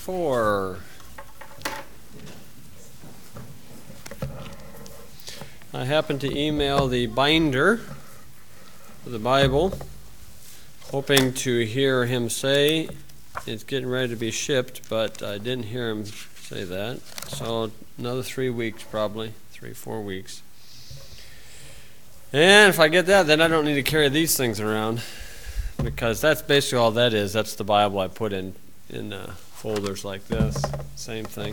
4. I happened to email the binder of the Bible, hoping to hear him say it's getting ready to be shipped, but I didn't hear him say that. So another 3 weeks probably, 3-4 weeks. And if I get that, then I don't need to carry these things around, because that's basically all that is. That's the Bible I put in folders like this. Same thing.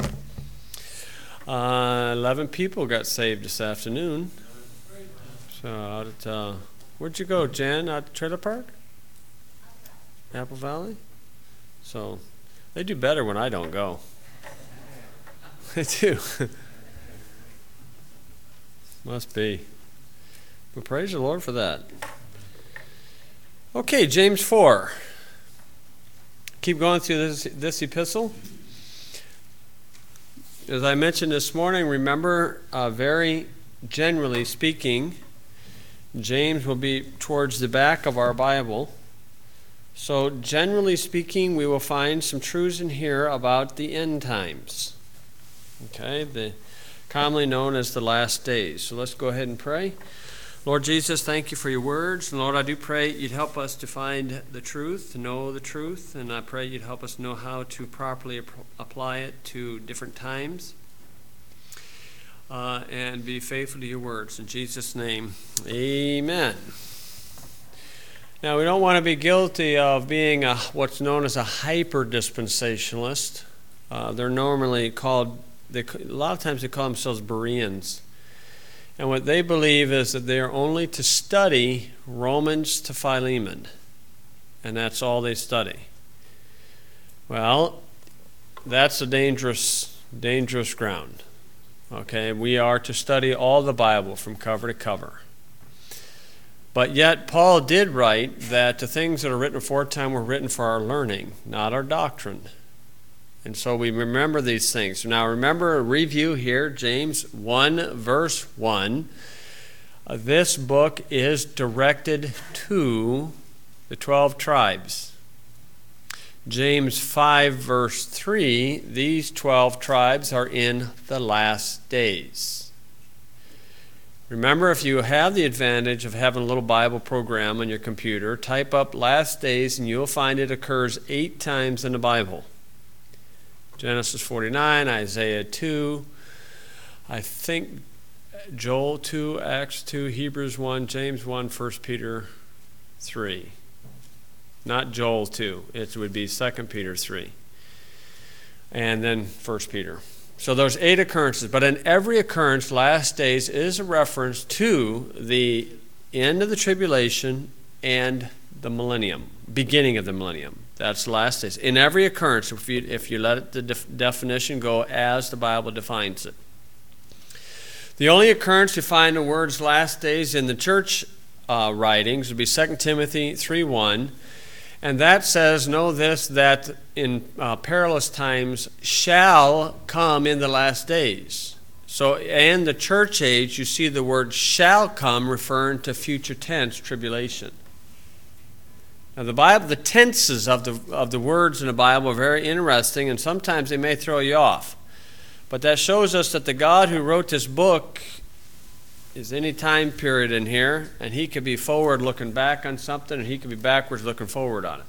11 people got saved this afternoon. So out at, where'd you go, Jan? Out at Trailer Park? Apple Valley? So they do better when I don't go. They do. Must be. Well, praise the Lord for that. Okay, James 4. Keep going through this epistle. As I mentioned this morning, remember, very generally speaking, James will be towards the back of our Bible. So generally speaking, we will find some truths in here about the end times. Okay, commonly known as the last days. So let's go ahead and pray. Lord Jesus, thank you for your words. And Lord, I do pray you'd help us to find the truth, to know the truth. And I pray you'd help us know how to properly apply it to different times. And be faithful to your words. In Jesus' name, amen. Now, we don't want to be guilty of being what's known as a hyper-dispensationalist. They're normally called, a lot of times they call themselves Bereans. And what they believe is that they are only to study Romans to Philemon. And that's all they study. Well, that's a dangerous ground. Okay, we are to study all the Bible from cover to cover. But yet, Paul did write that the things that are written aforetime were written for our learning, not our doctrine. And so we remember these things. Now remember a review here, James 1, verse 1. This book is directed to the 12 tribes. James 5, verse 3, these 12 tribes are in the last days. Remember, if you have the advantage of having a little Bible program on your computer, type up last days and you'll find it occurs 8 times in the Bible. Genesis 49, Isaiah 2, I think Joel 2, Acts 2, Hebrews 1, James 1, 1 Peter 3. Not Joel 2. It would be 2 Peter 3. And then 1 Peter. So there's 8 occurrences. But in every occurrence, last days is a reference to the end of the tribulation and the millennium, beginning of the millennium. That's the last days. In every occurrence, if you let the definition go as the Bible defines it. The only occurrence you find the words last days in the church writings would be 2 Timothy 3:1. And that says, know this, that in perilous times shall come in the last days. So in the church age, you see the word shall come referring to future tense tribulation. Now the Bible, the tenses of the words in the Bible are very interesting, and sometimes they may throw you off. But that shows us that the God who wrote this book is any time period in here, and he could be forward looking back on something, and he could be backwards looking forward on it.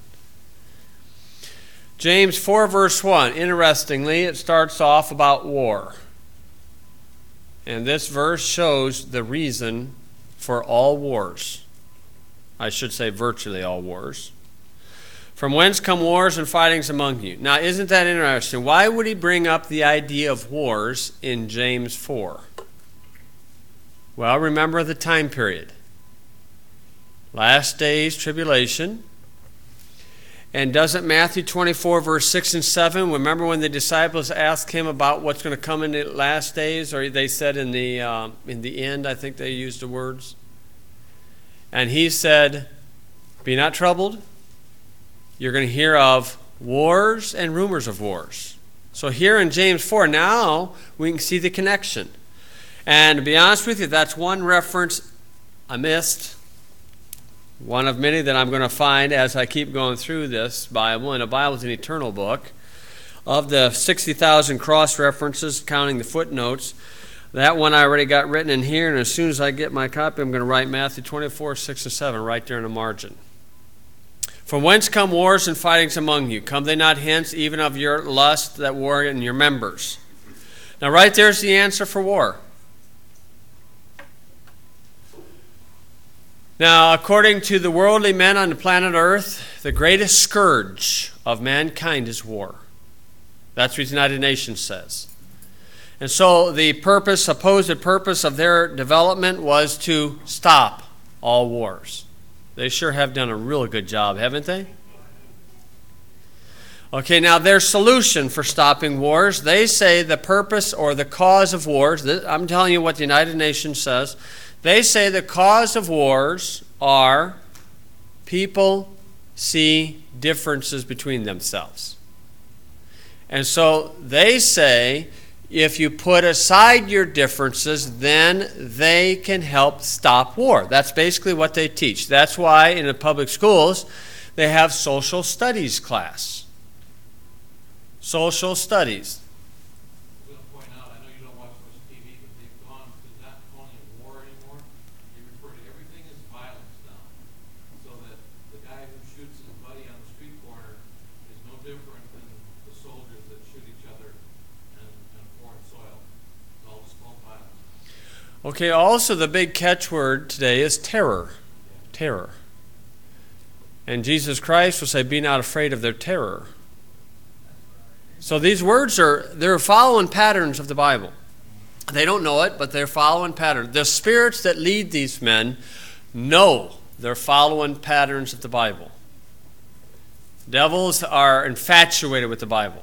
James 4 verse 1, interestingly, it starts off about war. And this verse shows the reason for all wars. I should say virtually all wars. From whence come wars and fightings among you? Now, isn't that interesting? Why would he bring up the idea of wars in James 4? Well, remember the time period. Last days, tribulation. And doesn't Matthew 24, verse 6 and 7, remember when the disciples asked him about what's going to come in the last days? Or they said in the end, I think they used the words. And he said, be not troubled. You're going to hear of wars and rumors of wars. So here in James 4, now we can see the connection. And to be honest with you, that's one reference I missed. One of many that I'm going to find as I keep going through this Bible. And the Bible is an eternal book. of the 60,000 cross references, counting the footnotes. That one I already got written in here, and as soon as I get my copy, I'm going to write Matthew 24, 6 and 7 right there in the margin. From whence come wars and fightings among you? Come they not hence, even of your lust that war in your members? Now right there's the answer for war. Now, according to the worldly men on the planet Earth, the greatest scourge of mankind is war. That's what the United Nations says. And so the supposed purpose of their development was to stop all wars. They sure have done a really good job, haven't they? Okay, now their solution for stopping wars, they say the purpose or the cause of wars, I'm telling you what the United Nations says, they say the cause of wars are people see differences between themselves. And so they say if you put aside your differences, then they can help stop war. That's basically what they teach. That's why in the public schools they have social studies class. Social studies. I'm going to point out, I know you don't watch much TV, but they've gone to not calling it war anymore. They refer to everything as violence now. So that the guy who shoots his buddy on the street corner is no different than the soldiers that shoot each other in foreign soil. It's all just called violence. Okay, also the big catchword today is terror. Terror. And Jesus Christ will say, be not afraid of their terror. So these words they're following patterns of the Bible. They don't know it, but they're following patterns. The spirits that lead these men know they're following patterns of the Bible. Devils are infatuated with the Bible.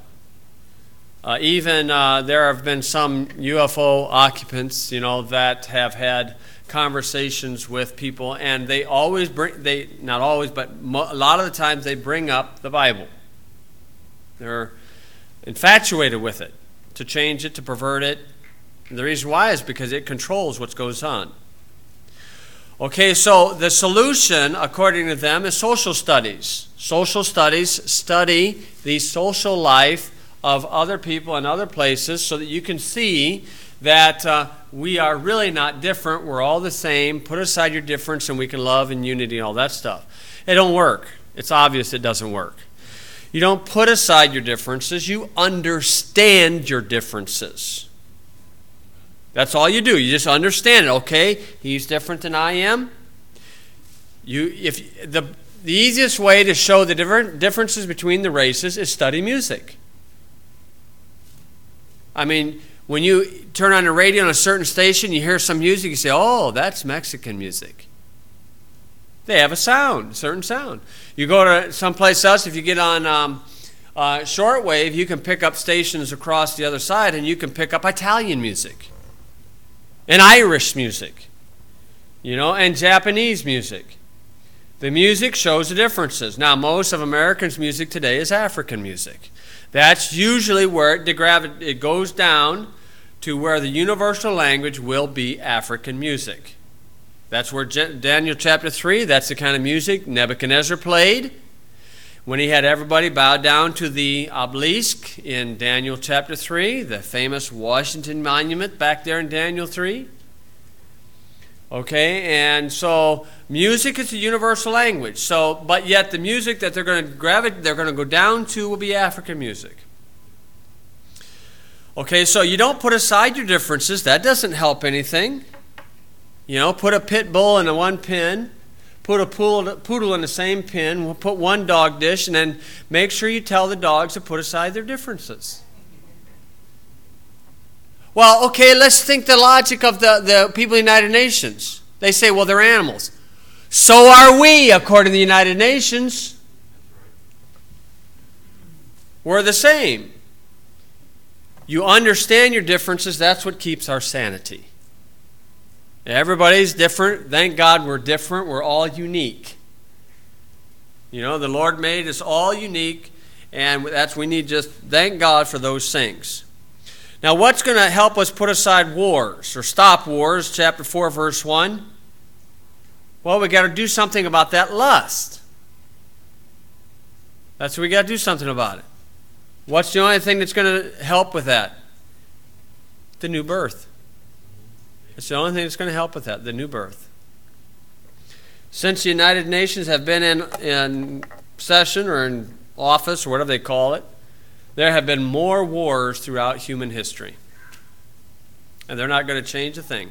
Even there have been some UFO occupants, that have had conversations with people, and they always not always, but a lot of the times they bring up the Bible. They're infatuated with it, to change it, to pervert it. And the reason why is because it controls what goes on. Okay, so the solution, according to them, is social studies. Social studies study the social life of other people and other places so that you can see that we are really not different. We're all the same. Put aside your difference and we can love and unity and all that stuff. It don't work. It's obvious it doesn't work. You don't put aside your differences. You understand your differences. That's all you do. You just understand it. Okay, he's different than I am. The easiest way to show the differences between the races is study music. I mean, when you turn on the radio on a certain station, you hear some music, you say, oh, that's Mexican music. They have a certain sound. You go to someplace else, if you get on shortwave, you can pick up stations across the other side, and you can pick up Italian music, and Irish music, and Japanese music. The music shows the differences. Now, most of Americans' music today is African music. That's usually where it goes down to where the universal language will be African music. That's where Daniel chapter 3, that's the kind of music Nebuchadnezzar played when he had everybody bow down to the obelisk in Daniel chapter 3, the famous Washington Monument back there in Daniel 3. Okay, and so music is a universal language. So, but yet the music that they're going to go down to will be African music. Okay, so you don't put aside your differences. That doesn't help anything. Put a pit bull in one pen, put a poodle in the same pen, we'll put one dog dish, and then make sure you tell the dogs to put aside their differences. Well, okay, let's think the logic of the people of the United Nations. They say, well, they're animals. So are we, according to the United Nations. We're the same. You understand your differences, that's what keeps our sanity. Everybody's different. Thank God we're different. We're all unique. The Lord made us all unique, and we need just thank God for those things. Now, what's going to help us put aside wars or stop wars? Chapter 4, verse 1. Well, we got to do something about that lust. That's what we got to do something about it. What's the only thing that's going to help with that? The new birth. It's the only thing that's going to help with that, the new birth. Since the United Nations have been in session or in office or whatever they call it, there have been more wars throughout human history. And they're not going to change a thing.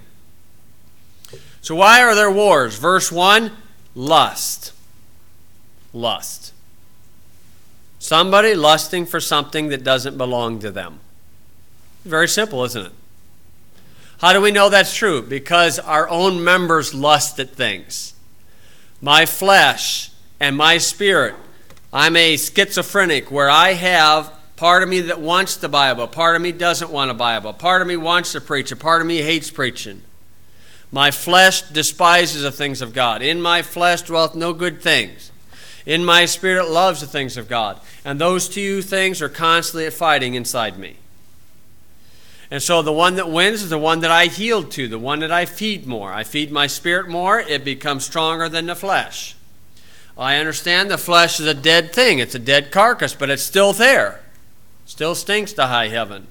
So why are there wars? Verse 1, lust. Lust. Somebody lusting for something that doesn't belong to them. Very simple, isn't it? How do we know that's true? Because our own members lust at things. My flesh and my spirit. I'm a schizophrenic where I have part of me that wants the Bible, part of me doesn't want a Bible, part of me wants to preach, a part of me hates preaching. My flesh despises the things of God. In my flesh dwelleth no good things. In my spirit loves the things of God. And those two things are constantly fighting inside me. And so the one that wins is the one that I yield to, the one that I feed more. I feed my spirit more, it becomes stronger than the flesh. I understand the flesh is a dead thing. It's a dead carcass, but it's still there. Still stinks to high heaven.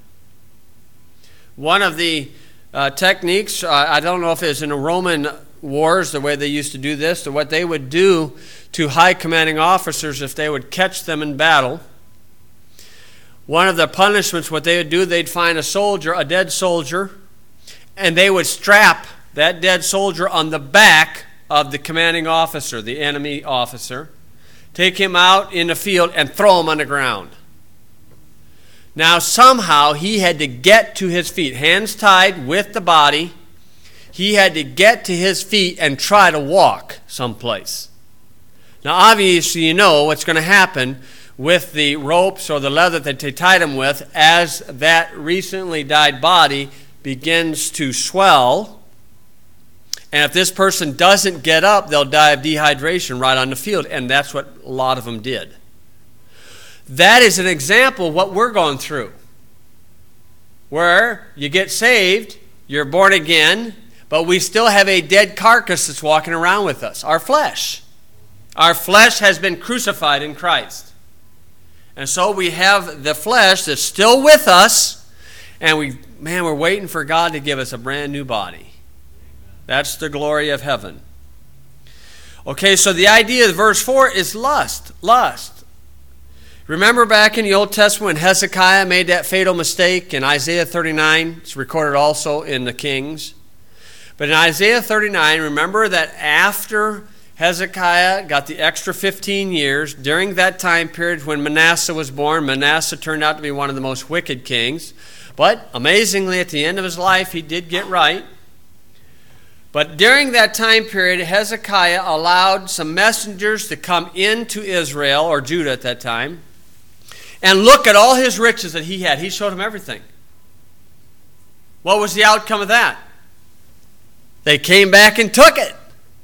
One of the techniques, I don't know if it's in the Roman wars, the way they used to do this, or what they would do to high commanding officers if they would catch them in battle. One of the punishments, what they would do, they'd find a soldier, a dead soldier, and they would strap that dead soldier on the back of the commanding officer, the enemy officer, take him out in the field and throw him on the ground. Now somehow he had to get to his feet, hands tied with the body. He had to get to his feet and try to walk someplace. Now obviously you know what's going to happen with the ropes or the leather that they tied him with as that recently died body begins to swell. And if this person doesn't get up, they'll die of dehydration right on the field. And that's what a lot of them did. That is an example of what we're going through. Where you get saved, you're born again, but we still have a dead carcass that's walking around with us, our flesh. Our flesh has been crucified in Christ. And so we have the flesh that's still with us, and we're waiting for God to give us a brand new body. That's the glory of heaven. Okay, so the idea of verse 4 is lust. Lust. Remember back in the Old Testament when Hezekiah made that fatal mistake in Isaiah 39? It's recorded also in the Kings. But in Isaiah 39, remember that after Hezekiah got the extra 15 years, during that time period when Manasseh was born, Manasseh turned out to be one of the most wicked kings. But amazingly, at the end of his life, he did get right. But during that time period, Hezekiah allowed some messengers to come into Israel, or Judah at that time, and look at all his riches that he had. He showed them everything. What was the outcome of that? They came back and took it.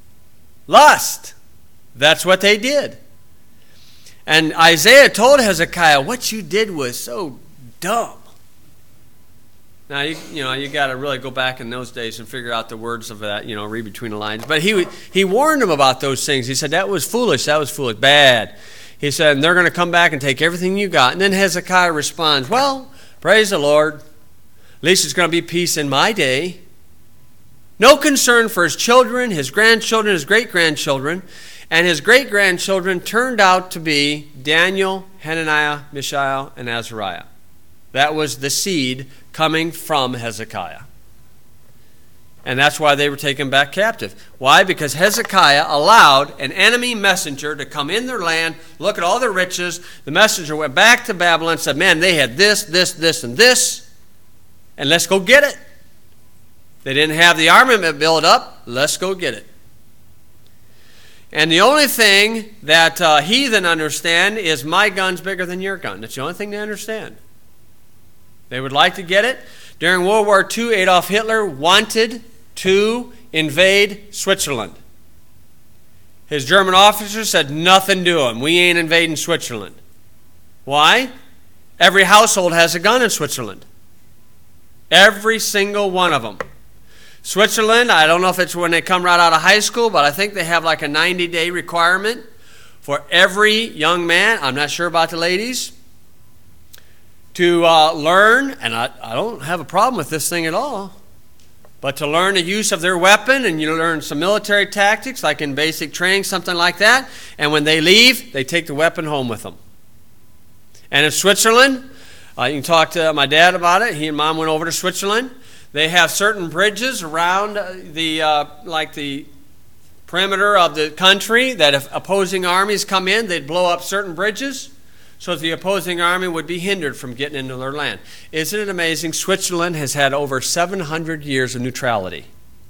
Lust. That's what they did. And Isaiah told Hezekiah, what you did was so dumb. Now, you got to really go back in those days and figure out the words of that, read between the lines. But he warned them about those things. He said, that was foolish, bad. He said, and they're going to come back and take everything you got. And then Hezekiah responds, well, praise the Lord. At least it's going to be peace in my day. No concern for his children, his grandchildren, his great-grandchildren. And his great-grandchildren turned out to be Daniel, Hananiah, Mishael, and Azariah. That was the seed coming from Hezekiah. And that's why they were taken back captive. Why? Because Hezekiah allowed an enemy messenger to come in their land, look at all their riches. The messenger went back to Babylon and said, man, they had this, this, this, and this, and let's go get it. They didn't have the armament built up. Let's go get it. And the only thing that heathen understand is my gun's bigger than your gun. That's the only thing they understand. They would like to get it. During World War II, Adolf Hitler wanted to invade Switzerland. His German officers said, nothing doing. We ain't invading Switzerland. Why? Every household has a gun in Switzerland. Every single one of them. Switzerland, I don't know if it's when they come right out of high school, but I think they have like a 90-day requirement for every young man, I'm not sure about the ladies, to learn, and I don't have a problem with this thing at all, but to learn the use of their weapon, and you learn some military tactics, like in basic training, something like that, and when they leave, they take the weapon home with them. And in Switzerland, you can talk to my dad about it. He and Mom went over to Switzerland. They have certain bridges around the perimeter of the country that if opposing armies come in, they'd blow up certain bridges so that the opposing army would be hindered from getting into their land. Isn't it amazing? Switzerland has had over 700 years of neutrality.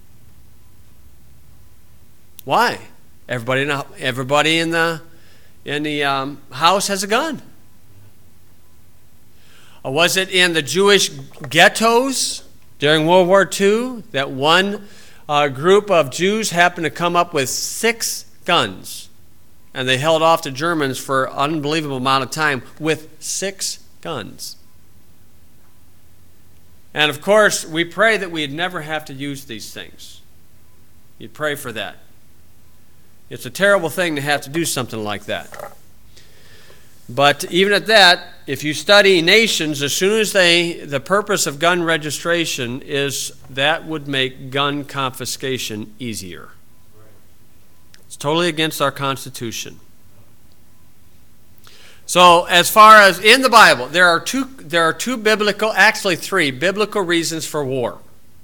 Why? Everybody in the house has a gun. Was it in the Jewish ghettos during World War II that one group of Jews happened to come up with 6 guns? And they held off the Germans for an unbelievable amount of time with 6 guns. And of course, we pray that we'd never have to use these things. You'd pray for that. It's a terrible thing to have to do something like that. But even at that, if you study nations, as soon as the purpose of gun registration is that would make gun confiscation easier. It's totally against our Constitution. So as far as in the Bible, there are two biblical, actually 3 biblical reasons for war.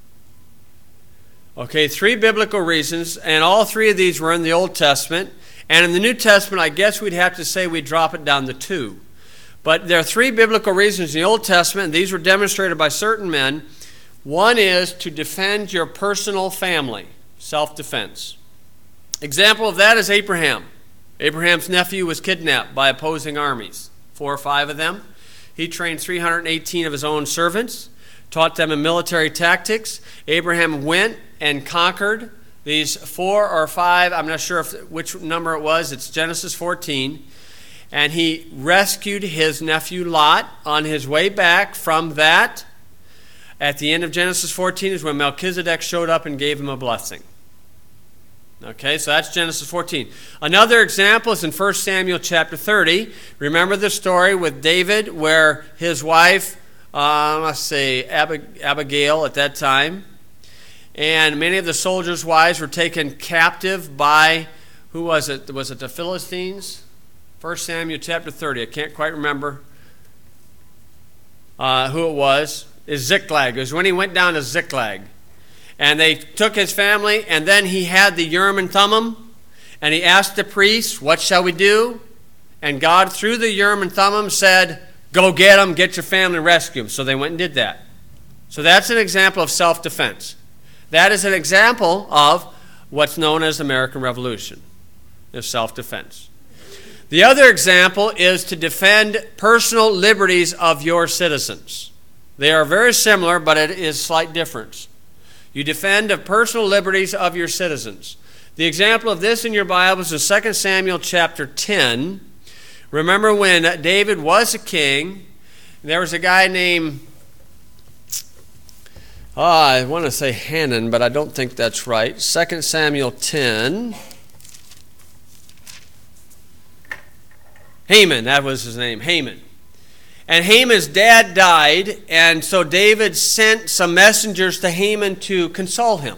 Okay, 3 biblical reasons, and all 3 of these were in the Old Testament. And in the New Testament, I guess we'd have to say we'd drop it down to 2. But there are 3 biblical reasons in the Old Testament, and these were demonstrated by certain men. One is to defend your personal family, self-defense. Example of that is Abraham. Abraham's nephew was kidnapped by opposing armies, 4 or 5 of them. He trained 318 of his own servants, taught them in military tactics. Abraham went and conquered these 4 or 5, I'm not sure which number it was, it's Genesis 14. And he rescued his nephew Lot on his way back from that. At the end of Genesis 14 is when Melchizedek showed up and gave him a blessing. Okay, so that's Genesis 14. Another example is in 1 Samuel chapter 30. Remember the story with David where his wife, Abigail at that time, and many of the soldiers' wives were taken captive by, who was it? Was it the Philistines? 1 Samuel chapter 30. I can't quite remember who it was. It's Ziklag. It was when he went down to Ziklag. And they took his family, and then he had the Urim and Thummim, and he asked the priests, what shall we do? And God, through the Urim and Thummim, said, go get them, get your family, rescue them. So they went and did that. So that's an example of self-defense. That is an example of what's known as the American Revolution, is self-defense. The other example is to defend personal liberties of your citizens. They are very similar, but it is a slight difference. You defend the personal liberties of your citizens. The example of this in your Bible is in 2 Samuel chapter 10. Remember when David was a king, there was a guy named, I want to say Hanan, but I don't think that's right. 2 Samuel 10. Haman, that was his name, Haman. And Haman's dad died, and so David sent some messengers to Haman to console him.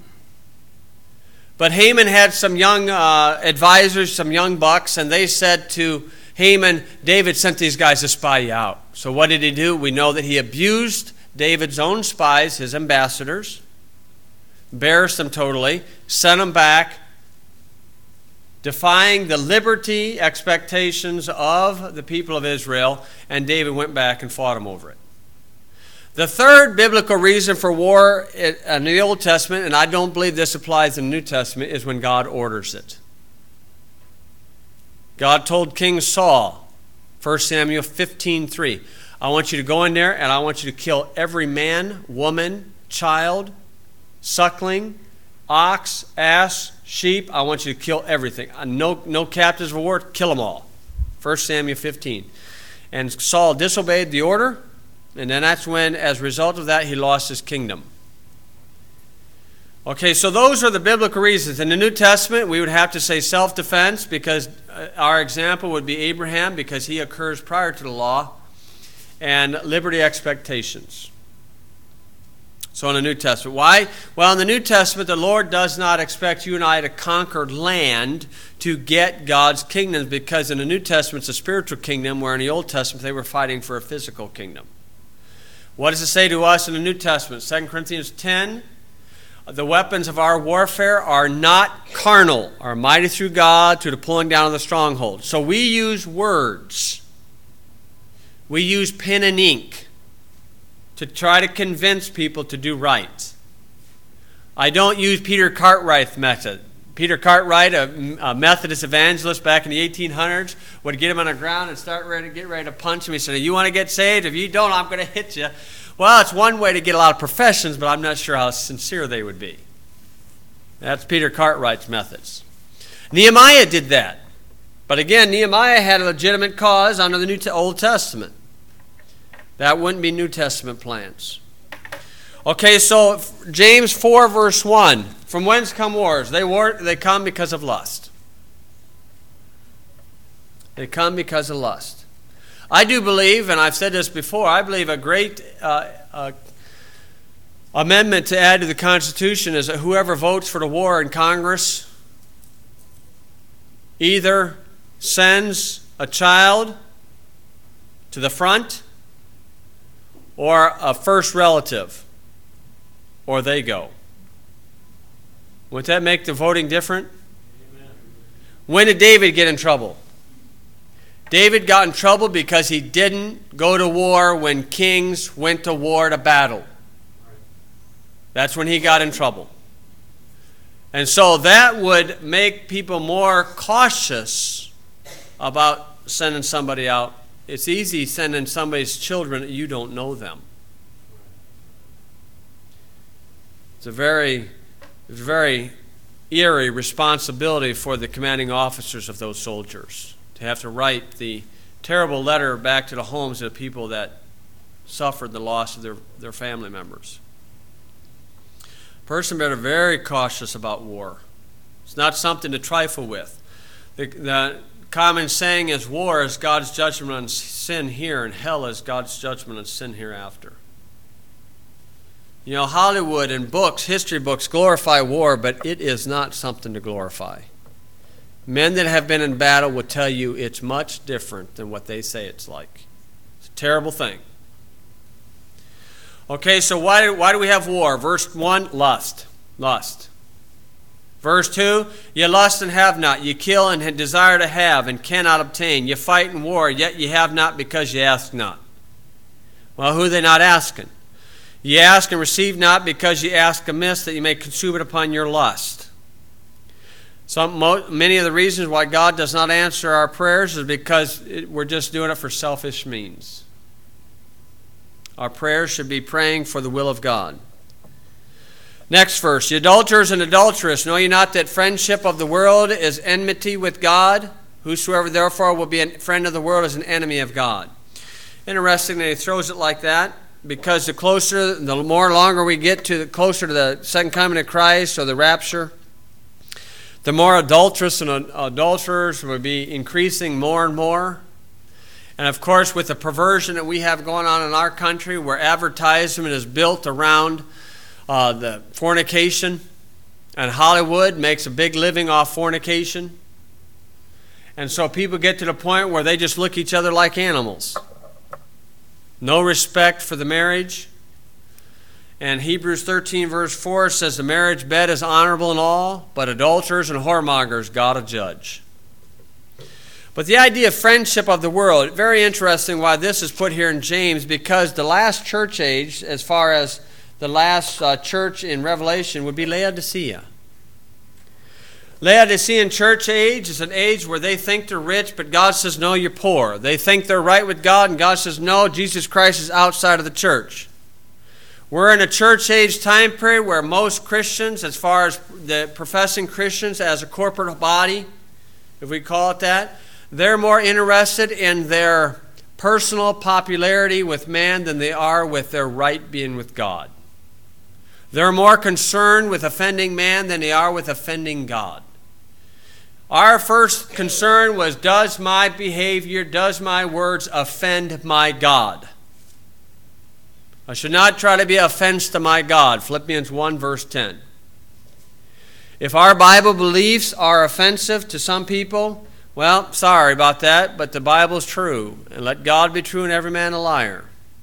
But Haman had some young advisors, some young bucks, and they said to Haman, David sent these guys to spy you out. So what did he do? We know that he abused David's own spies, his ambassadors, embarrassed them totally, sent them back, defying the liberty expectations of the people of Israel, and David went back and fought him over it. The third biblical reason for war in the Old Testament, and I don't believe this applies in the New Testament, is when God orders it. God told King Saul, 1 Samuel 15:3, I want you to go in there and I want you to kill every man, woman, child, suckling, ox, ass, sheep. I want you to kill everything. No captives of war, kill them all. 1 Samuel 15. And Saul disobeyed the order, and then that's when, as a result of that, he lost his kingdom. Okay, so those are the biblical reasons. In the New Testament, we would have to say self-defense, because our example would be Abraham, because he occurs prior to the law. and liberty expectations. So in the New Testament. Why? Well, in the New Testament, the Lord does not expect you and I to conquer land to get God's kingdom, because in the New Testament, it's a spiritual kingdom, where in the Old Testament, they were fighting for a physical kingdom. What does it say to us in the New Testament? 2 Corinthians 10, the weapons of our warfare are not carnal, are mighty through God to the pulling down of the strongholds. So we use words. We use pen and ink to try to convince people to do right. I don't use Peter Cartwright's method. Peter Cartwright, a Methodist evangelist back in the 1800s, would get him on the ground and get ready to punch him. He said, "You want to get saved? If you don't, I'm going to hit you." Well, it's one way to get a lot of professions, but I'm not sure how sincere they would be. That's Peter Cartwright's methods. Nehemiah did that. But again, Nehemiah had a legitimate cause under the Old Testament. That wouldn't be New Testament plans. Okay, so James 4, verse 1. From whence come wars? They come because of lust. They come because of lust. I do believe, and I've said this before, I believe a great amendment to add to the Constitution is that whoever votes for the war in Congress either sends a child to the front or a first relative, or they go. Wouldn't that make the voting different? Amen. When did David get in trouble? David got in trouble because he didn't go to war when kings went to war to battle. That's when he got in trouble. And so that would make people more cautious about sending somebody out. It's easy sending somebody's children that you don't know them. It's a very eerie responsibility for the commanding officers of those soldiers to have to write the terrible letter back to the homes of the people that suffered the loss of their family members. A person better be very cautious about war. It's not something to trifle with. The common saying is, war is God's judgment on sin here, and hell is God's judgment on sin hereafter. You know, Hollywood and books, history books, glorify war, but it is not something to glorify. Men that have been in battle will tell you it's much different than what they say it's like. It's a terrible thing. Okay, so why do we have war? Verse 1, lust. Verse 2, you lust and have not. You kill and desire to have and cannot obtain. You fight in war, yet you have not because you ask not. Well, who are they not asking? You ask and receive not because you ask amiss, that you may consume it upon your lust. Many of the reasons why God does not answer our prayers is because we're just doing it for selfish means. Our prayers should be praying for the will of God. Next verse, you adulterers and adulteress, know ye not that friendship of the world is enmity with God? Whosoever therefore will be a friend of the world is an enemy of God. Interesting that he throws it like that, because the more longer we get closer to the second coming of Christ or the rapture, the more adulterous and adulterers will be increasing more and more. And of course, with the perversion that we have going on in our country, where advertisement is built around the fornication, and Hollywood makes a big living off fornication. And so people get to the point where they just look at each other like animals. No respect for the marriage. And Hebrews 13 verse 4 says the marriage bed is honorable and all, but adulterers and whoremongers God will judge. But the idea of friendship of the world, very interesting why this is put here in James, because the last church age, as far as the last church in Revelation, would be Laodicea. Laodicean church age is an age where they think they're rich, but God says, no, you're poor. They think they're right with God, and God says, no, Jesus Christ is outside of the church. We're in a church age time period where most Christians, as far as the professing Christians as a corporate body, if we call it that, they're more interested in their personal popularity with man than they are with their right being with God. They're more concerned with offending man than they are with offending God. Our first concern was, does my behavior, does my words offend my God? I should not try to be an offense to my God. Philippians 1, verse 10. If our Bible beliefs are offensive to some people, well, sorry about that, but the Bible is true. And let God be true and every man a liar.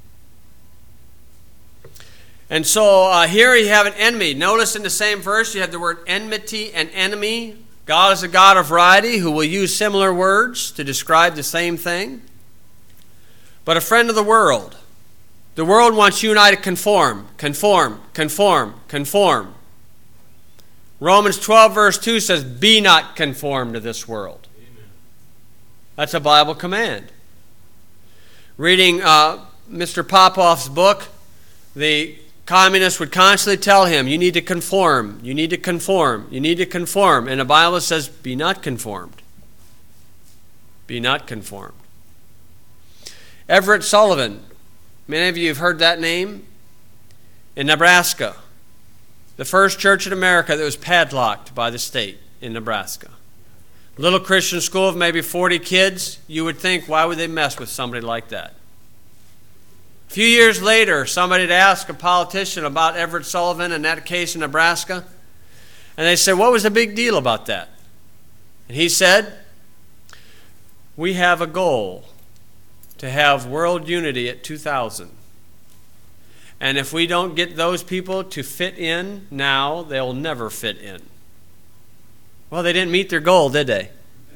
And so here you have an enemy. Notice in the same verse you have the word enmity and enemy. God is a God of variety who will use similar words to describe the same thing. But a friend of the world. The world wants you and I to conform, conform, conform, conform. Romans 12 verse 2 says, be not conformed to this world. Amen. That's a Bible command. Reading Mr. Popoff's book, the communists would constantly tell him, you need to conform, you need to conform, you need to conform. And the Bible says, be not conformed. Be not conformed. Everett Sullivan, many of you have heard that name, in Nebraska. The first church in America that was padlocked by the state in Nebraska. Little Christian school of maybe 40 kids. You would think, why would they mess with somebody like that? A few years later, somebody had asked a politician about Everett Sullivan and that case in Nebraska. And they said, what was the big deal about that? And he said, we have a goal to have world unity at 2000. And if we don't get those people to fit in now, they'll never fit in. Well, they didn't meet their goal, did they?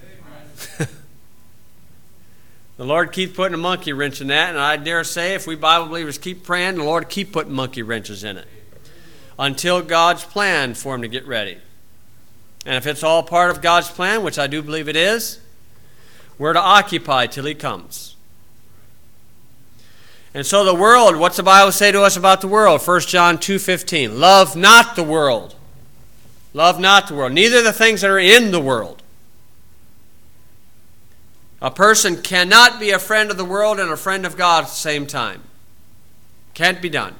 The Lord keeps putting a monkey wrench in that, and I dare say if we Bible believers keep praying, the Lord keep putting monkey wrenches in it until God's plan for him to get ready. And if it's all part of God's plan, which I do believe it is, we're to occupy till he comes. And so the world, what's the Bible say to us about the world? 1 John 2:15. Love not the world. Love not the world. Neither the things that are in the world. A person cannot be a friend of the world and a friend of God at the same time. Can't be done.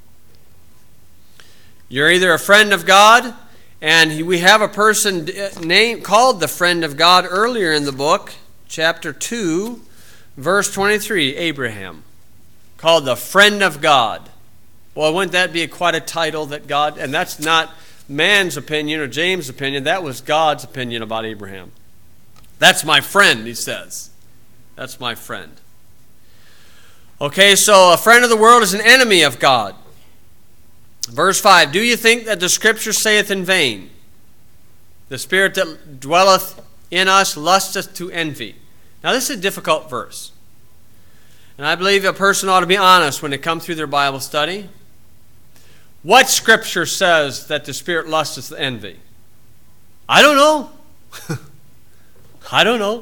You're either a friend of God, and we have a person named called the friend of God earlier in the book, chapter 2, verse 23, Abraham. Called the friend of God. Well, wouldn't that be quite a title that God, and that's not man's opinion or James' opinion, that was God's opinion about Abraham. That's my friend, he says. That's my friend. Okay, so a friend of the world is an enemy of God. Verse 5, do you think that the Scripture saith in vain, the Spirit that dwelleth in us lusteth to envy? Now this is a difficult verse. And I believe a person ought to be honest when they come through their Bible study. What Scripture says that the Spirit lusteth to envy? I don't know. I don't know.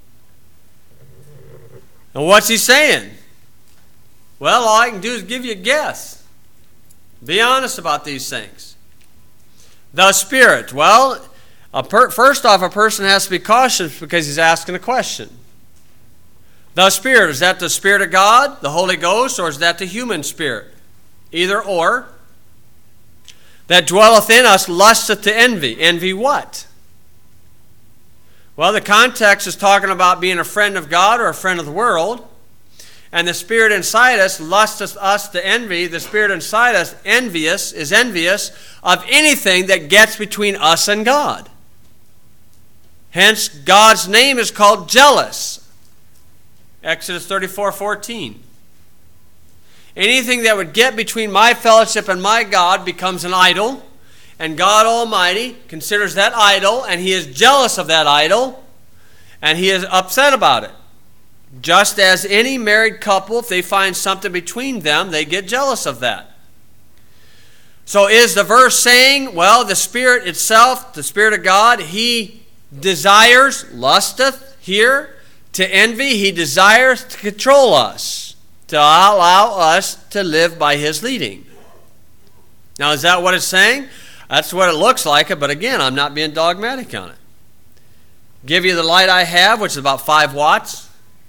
And what's he saying? Well, all I can do is give you a guess. Be honest about these things. The Spirit. Well, first off, a person has to be cautious because he's asking a question. The Spirit, is that the Spirit of God, the Holy Ghost, or is that the human spirit? Either or. That dwelleth in us lusteth to envy. Envy what? Well, the context is talking about being a friend of God or a friend of the world. And the Spirit inside us lusteth us to envy. The Spirit inside us is envious of anything that gets between us and God. Hence, God's name is called jealous. Exodus 34:14. Anything that would get between my fellowship and my God becomes an idol, and God Almighty considers that idol, and he is jealous of that idol, and he is upset about it. Just as any married couple, if they find something between them, they get jealous of that. So is the verse saying, well, the Spirit itself, the Spirit of God, he desires, lusteth here, to envy, he desires to control us, to allow us to live by his leading. Now, is that what it's saying? That's what it looks like, but again, I'm not being dogmatic on it. Give you the light I have, which is about 5 watts,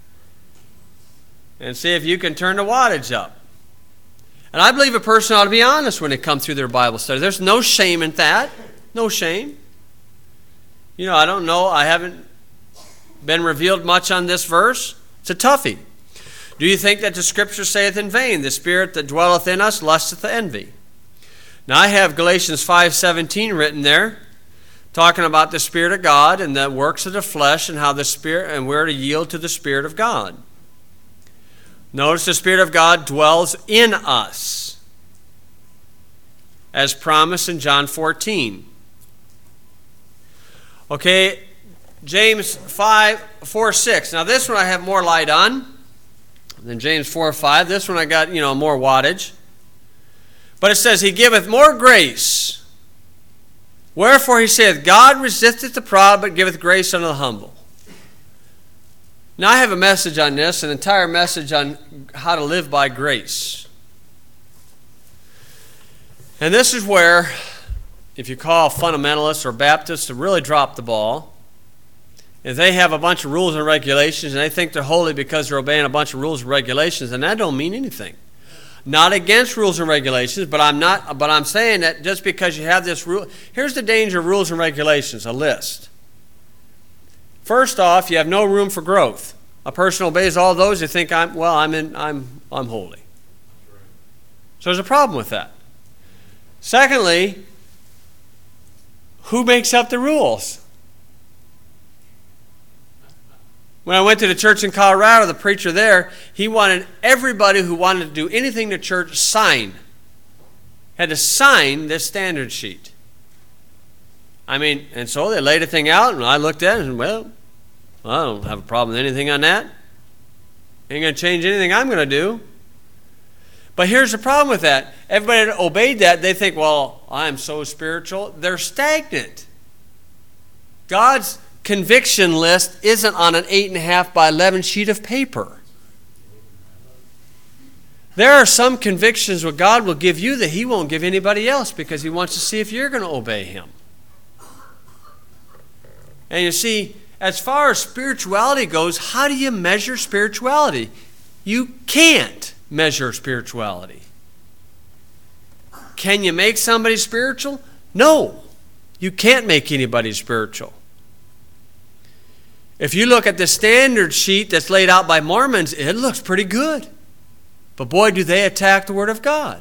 and see if you can turn the wattage up. And I believe a person ought to be honest when they come through their Bible study. There's no shame in that. No shame. You know, I don't know. I haven't been revealed much on this verse. It's a toughie. Do you think that the Scripture saith in vain, the Spirit that dwelleth in us lusteth to envy? Now I have Galatians 5:17 written there, talking about the Spirit of God and the works of the flesh and how the Spirit, and we're to yield to the Spirit of God. Notice the Spirit of God dwells in us, as promised in John 14. Okay, James 4:6. Now this one I have more light on than James 4:5. This one I got, more wattage. But it says, He giveth more grace. Wherefore he saith, God resisteth the proud, but giveth grace unto the humble. Now I have a message on this, an entire message on how to live by grace. And this is where, if you call fundamentalists or Baptists to really drop the ball, if they have a bunch of rules and regulations and they think they're holy because they're obeying a bunch of rules and regulations, then that don't mean anything. Not against rules and regulations, but I'm saying that just because you have this rule, here's the danger of rules and regulations, a list. First off, you have no room for growth. A person obeys all those, you think I'm holy. So there's a problem with that. Secondly, who makes up the rules? When I went to the church in Colorado, the preacher there, he wanted everybody who wanted to do anything to church had to sign this standard sheet. And so they laid a thing out, and I looked at it and, well, I don't have a problem with anything on that. Ain't going to change anything I'm going to do. But here's the problem with that. Everybody that obeyed that, they think, well, I'm so spiritual. They're stagnant. God's conviction list isn't on an 8.5 by 11 sheet of paper. There are some convictions what God will give you that He won't give anybody else because He wants to see if you're going to obey Him. And you see, as far as spirituality goes, how do you measure spirituality? You can't measure spirituality. Can you make somebody spiritual? No. You can't make anybody spiritual. If you look at the standard sheet that's laid out by Mormons, it looks pretty good. But boy, do they attack the Word of God.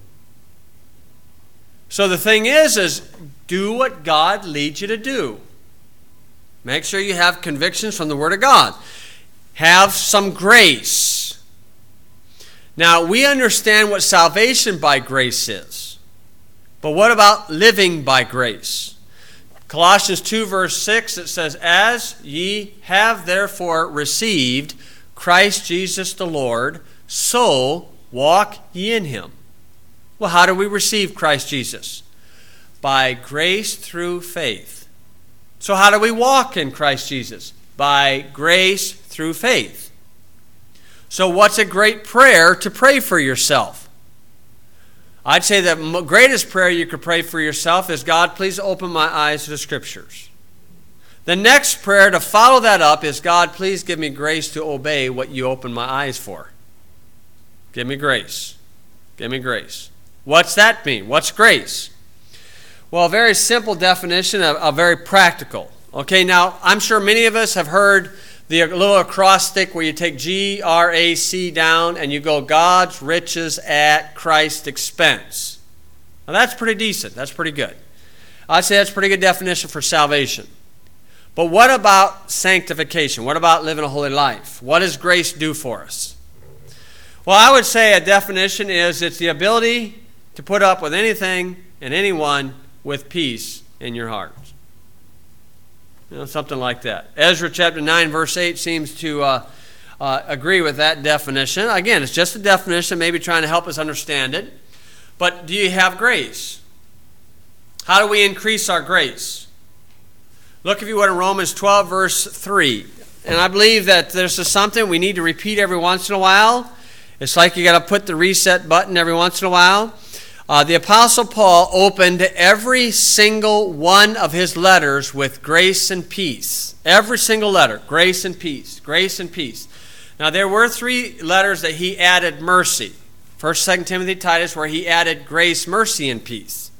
So the thing is do what God leads you to do. Make sure you have convictions from the Word of God. Have some grace. Now, we understand what salvation by grace is. But what about living by grace? Colossians 2 verse 6, it says, As ye have therefore received Christ Jesus the Lord, so walk ye in Him. Well, how do we receive Christ Jesus? By grace through faith. So how do we walk in Christ Jesus? By grace through faith. So what's a great prayer to pray for yourself? I'd say the greatest prayer you could pray for yourself is, God, please open my eyes to the Scriptures. The next prayer to follow that up is, God, please give me grace to obey what you open my eyes for. Give me grace. Give me grace. What's that mean? What's grace? Well, a very simple definition, a very practical. Okay, now, I'm sure many of us have heard the little acrostic where you take G-R-A-C down and you go, God's riches at Christ's expense. Now, that's pretty decent. That's pretty good. I'd say that's a pretty good definition for salvation. But what about sanctification? What about living a holy life? What does grace do for us? Well, I would say a definition is it's the ability to put up with anything and anyone with peace in your heart. Something like that. Ezra chapter 9 verse 8 seems to agree with that definition. Again, it's just a definition, maybe trying to help us understand it. But do you have grace? How do we increase our grace? Look, if you would, in Romans 12 verse 3. And I believe that this is something we need to repeat every once in a while. It's like you got to put the reset button every once in a while. The Apostle Paul opened every single one of his letters with grace and peace. Every single letter, grace and peace, grace and peace. Now, there were 3 letters that he added mercy. 1st, 2nd Timothy, Titus, where he added grace, mercy, and peace.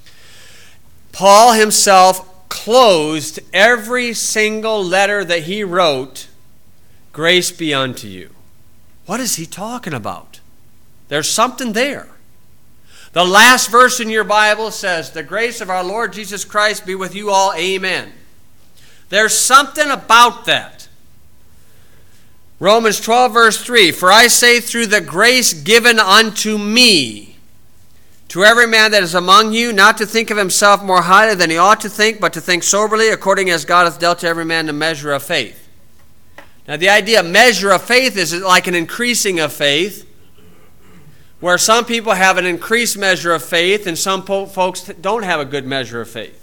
Paul himself closed every single letter that he wrote, grace be unto you. What is he talking about? There's something there. The last verse in your Bible says, the grace of our Lord Jesus Christ be with you all. Amen. There's something about that. Romans 12 verse 3, for I say through the grace given unto me, to every man that is among you, not to think of himself more highly than he ought to think, but to think soberly, according as God hath dealt to every man the measure of faith. Now the idea of measure of faith is like an increasing of faith, where some people have an increased measure of faith and some folks don't have a good measure of faith.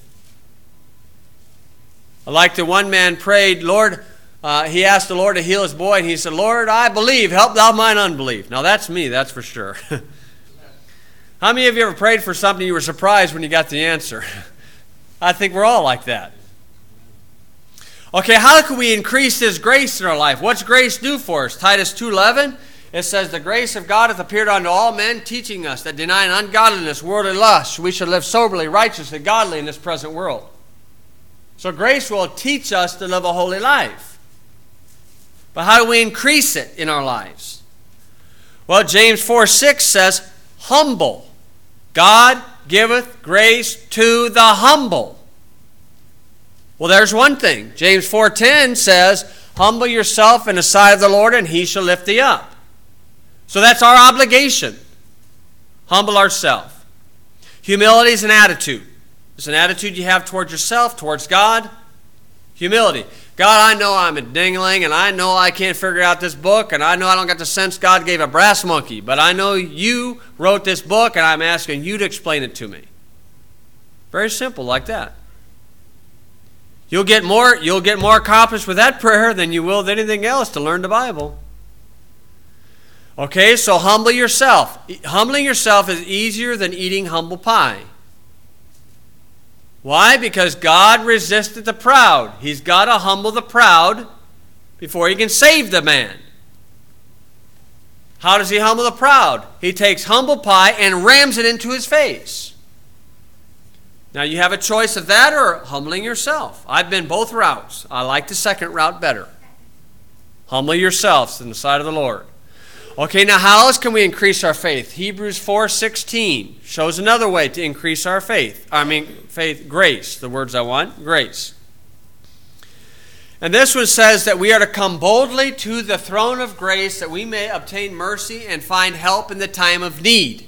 Like the one man prayed, Lord, he asked the Lord to heal his boy, and he said, Lord, I believe, help thou mine unbelief. Now that's me, that's for sure. How many of you ever prayed for something you were surprised when you got the answer? I think we're all like that. Okay, how can we increase this grace in our life? What's grace do for us? Titus 2:11, it says, the grace of God hath appeared unto all men, teaching us that denying ungodliness, worldly lust, we should live soberly, righteously, godly in this present world. So grace will teach us to live a holy life. But how do we increase it in our lives? Well, James 4:6 says, humble. God giveth grace to the humble. Well, there's one thing. James 4:10 says, humble yourself in the sight of the Lord, and he shall lift thee up. So that's our obligation. Humble ourselves. Humility is an attitude. It's an attitude you have towards yourself, towards God. Humility. God, I know I'm a dingling, and I know I can't figure out this book, and I know I don't got the sense God gave a brass monkey, but I know you wrote this book, and I'm asking you to explain it to me. Very simple, like that. You'll get more accomplished with that prayer than you will with anything else to learn the Bible. Okay, so humble yourself. Humbling yourself is easier than eating humble pie. Why? Because God resisted the proud. He's got to humble the proud before he can save the man. How does he humble the proud? He takes humble pie and rams it into his face. Now you have a choice of that or humbling yourself. I've been both routes. I like the second route better. Humble yourselves in the sight of the Lord. Okay, now how else can we increase our faith? Hebrews 4:16 shows another way to increase our faith. Grace, the words I want, grace. And this one says that we are to come boldly to the throne of grace that we may obtain mercy and find help in the time of need.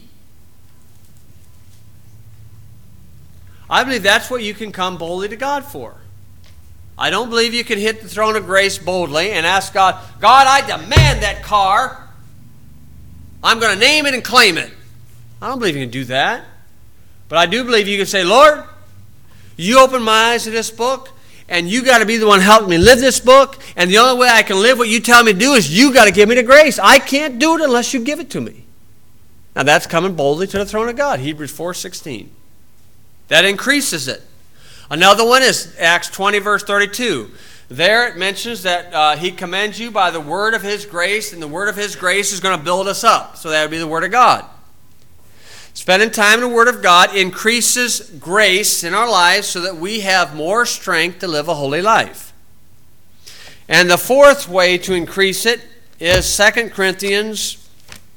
I believe that's what you can come boldly to God for. I don't believe you can hit the throne of grace boldly and ask God, God, I demand that car. I'm going to name it and claim it. I don't believe you can do that. But I do believe you can say, Lord, you open my eyes to this book, and you got to be the one helping me live this book, and the only way I can live what you tell me to do is you got to give me the grace. I can't do it unless you give it to me. Now that's coming boldly to the throne of God, Hebrews 4:16. That increases it. Another one is Acts 20, verse 32. There it mentions that he commends you by the word of his grace, and the word of his grace is going to build us up. So that would be the word of God. Spending time in the word of God increases grace in our lives so that we have more strength to live a holy life. And the fourth way to increase it is 2 Corinthians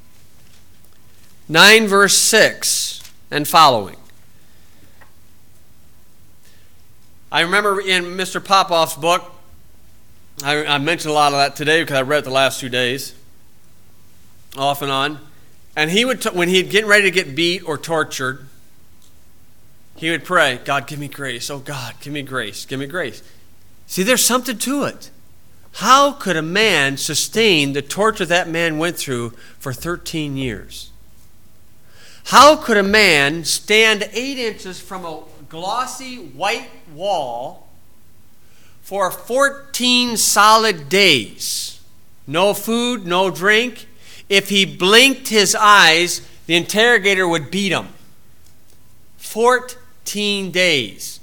9, verse 6 and following. I remember in Mr. Popoff's book, I mentioned a lot of that today because I read it the last 2 days, off and on. And he would, when he'd get ready to get beat or tortured, he would pray, God, give me grace. Oh, God, give me grace. Give me grace. See, there's something to it. How could a man sustain the torture that man went through for 13 years? How could a man stand 8 inches from a glossy white wall for 14 solid days? No food, no drink. If he blinked his eyes, the interrogator would beat him. 14 days.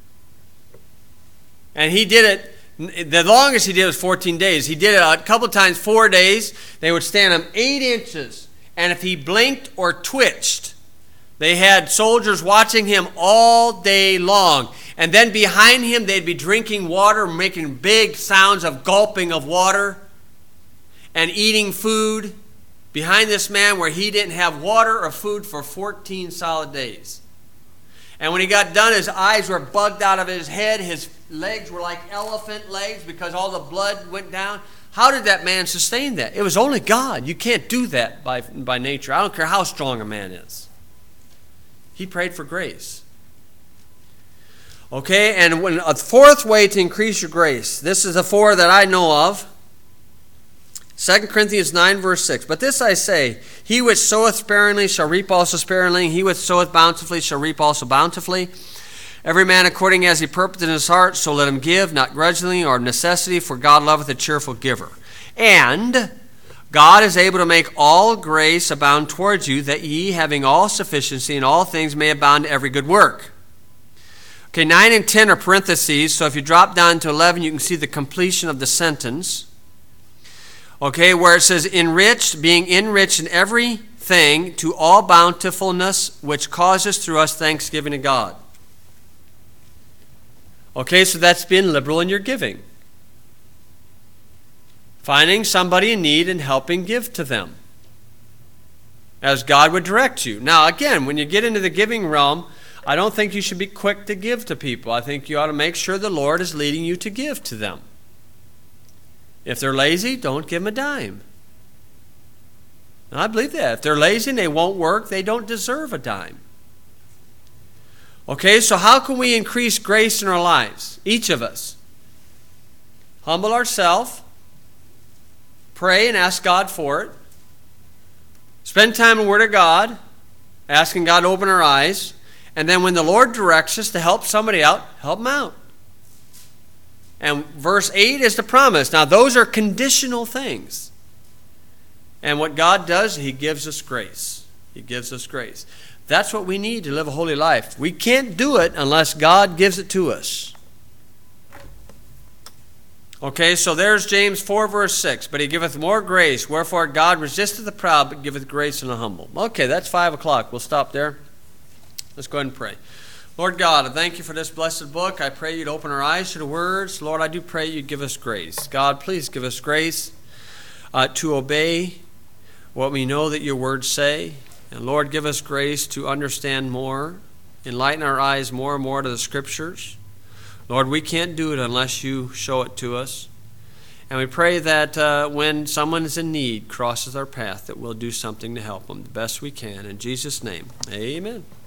And he did it, the longest he did was 14 days. He did it a couple times, 4 days. They would stand him 8 inches. And if he blinked or twitched, they had soldiers watching him all day long. And then behind him, they'd be drinking water, making big sounds of gulping of water. and eating food behind this man where he didn't have water or food for 14 solid days. And when he got done, his eyes were bugged out of his head. His legs were like elephant legs because all the blood went down. How did that man sustain that? It was only God. You can't do that by nature. I don't care how strong a man is. He prayed for grace. Okay, and a fourth way to increase your grace. This is the four that I know of. 2 Corinthians 9, verse 6. But this I say, he which soweth sparingly shall reap also sparingly. He which soweth bountifully shall reap also bountifully. Every man according as he purposed in his heart, so let him give, not grudgingly or of necessity, for God loveth a cheerful giver. And God is able to make all grace abound towards you, that ye, having all sufficiency in all things, may abound to every good work. Okay, 9 and 10 are parentheses, so if you drop down to 11, you can see the completion of the sentence. Okay, where it says, enriched, being enriched in everything to all bountifulness, which causes through us thanksgiving to God. Okay, so that's being liberal in your giving. Finding somebody in need and helping give to them, as God would direct you. Now, again, when you get into the giving realm, I don't think you should be quick to give to people. I think you ought to make sure the Lord is leading you to give to them. If they're lazy, don't give them a dime. And I believe that. If they're lazy and they won't work, they don't deserve a dime. Okay, so how can we increase grace in our lives? Each of us. Humble ourselves. Pray and ask God for it. Spend time in the Word of God, asking God to open our eyes. And then when the Lord directs us to help somebody out, help them out. And verse 8 is the promise. Now, those are conditional things. And what God does, He gives us grace. He gives us grace. That's what we need to live a holy life. We can't do it unless God gives it to us. Okay, so there's James 4, verse 6. But He giveth more grace. Wherefore God resisteth the proud, but giveth grace to the humble. Okay, that's 5 o'clock. We'll stop there. Let's go ahead and pray. Lord God, I thank you for this blessed book. I pray you'd open our eyes to the words. Lord, I do pray you'd give us grace. God, please give us grace to obey what we know that your words say. And Lord, give us grace to understand more, enlighten our eyes more and more to the Scriptures. Lord, we can't do it unless you show it to us. And we pray that when someone is in need, crosses our path, that we'll do something to help them the best we can. In Jesus' name, amen.